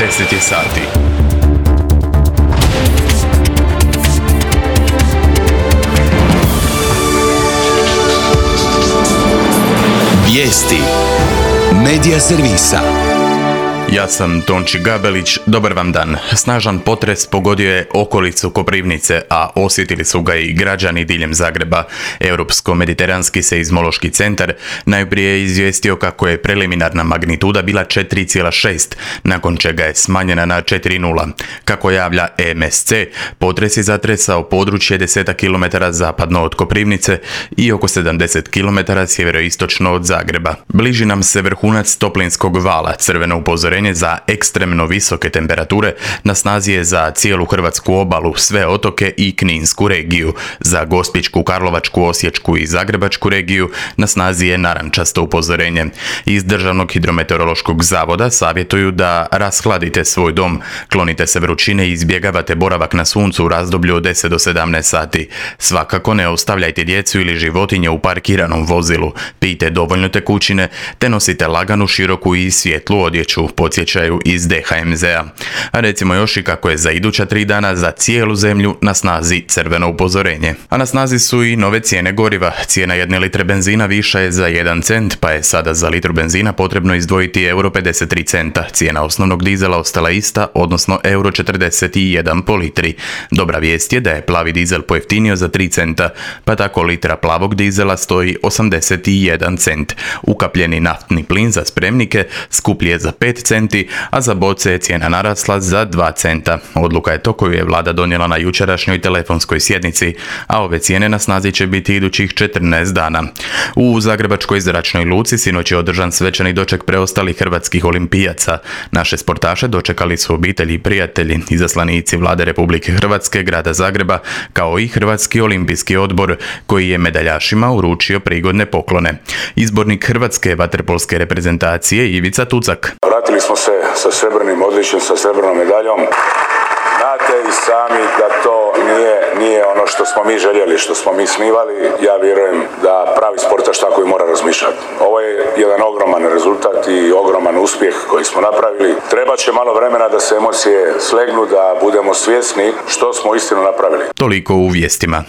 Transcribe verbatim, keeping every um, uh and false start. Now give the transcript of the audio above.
deset je sati. Vijesti Medija servisa. Ja sam Tonči Gabelić, dobar vam dan. Snažan potres pogodio je okolicu Koprivnice, a osjetili su ga i građani diljem Zagreba. Europsko-mediteranski seizmološki centar najprije je izvijestio kako je preliminarna magnituda bila četiri zarez šest, nakon čega je smanjena na četiri zarez nula. Kako javlja E M S C, potres je zatresao područje deset kilometara zapadno od Koprivnice i oko sedamdeset kilometara sjeveroistočno od Zagreba. Bliži nam se vrhunac toplinskog vala, crveno upozorenje za ekstremno visoke temperature na snazi je za cijelu hrvatsku obalu, sve otoke i Kninsku regiju. Za Gospićku, Karlovačku, Osječku i Zagrebačku regiju na snazi je narančasto upozorenje. Iz Državnog hidrometeorološkog zavoda savjetuju da rashladite svoj dom, klonite se vrućine i izbjegavate boravak na suncu u razdoblju od deset do sedamnaest sati. Svakako ne ostavljajte djecu ili životinje u parkiranom vozilu, pijte dovoljno tekućine te nosite laganu, široku i svjetlu odjeću, podsjećaju iz D H M Z-a. A recimo još i kako je za iduća tri dana za cijelu zemlju na snazi crveno upozorenje. A na snazi su i nove cijene goriva. Cijena jedne litre benzina viša je za jedan cent, pa je sada za litru benzina potrebno izdvojiti euro pedeset tri centa. Cijena osnovnog dizela ostala ista, odnosno euro četrdeset jedan po litri. Dobra vijest je da je plavi dizel pojeftinio za tri centa, pa tako litra plavog dizela stoji osamdeset jedan cent. Ukapljeni naftni plin za spremnike skuplji je za pet centi, a za boce je cijena narasla za dva centa. Odluka je to koju je vlada donijela na jučerašnjoj telefonskoj sjednici, a ove cijene na snazi će biti idućih četrnaest dana. U Zagrebačkoj zračnoj luci sinoć je održan svečani doček preostalih hrvatskih olimpijaca. Naše sportaše dočekali su obitelji i prijatelji, izaslanici Vlade Republike Hrvatske, grada Zagreba, kao i Hrvatski olimpijski odbor, koji je medaljašima uručio prigodne poklone. Izbornik hrvatske vaterpolske reprezentacije Ivica Tucak. Vratili smo se sa srebrnim odličjem, sa srebrnom medaljom. Znate i sami da to nije, nije ono što smo mi željeli, što smo mi snivali. Ja vjerujem da pravi sportaš tako i mora razmišljati. Ovo je jedan ogroman rezultat i ogroman uspjeh koji smo napravili. Treba će malo vremena da se emocije slegnu, da budemo svjesni što smo istinu napravili. Toliko u vijestima.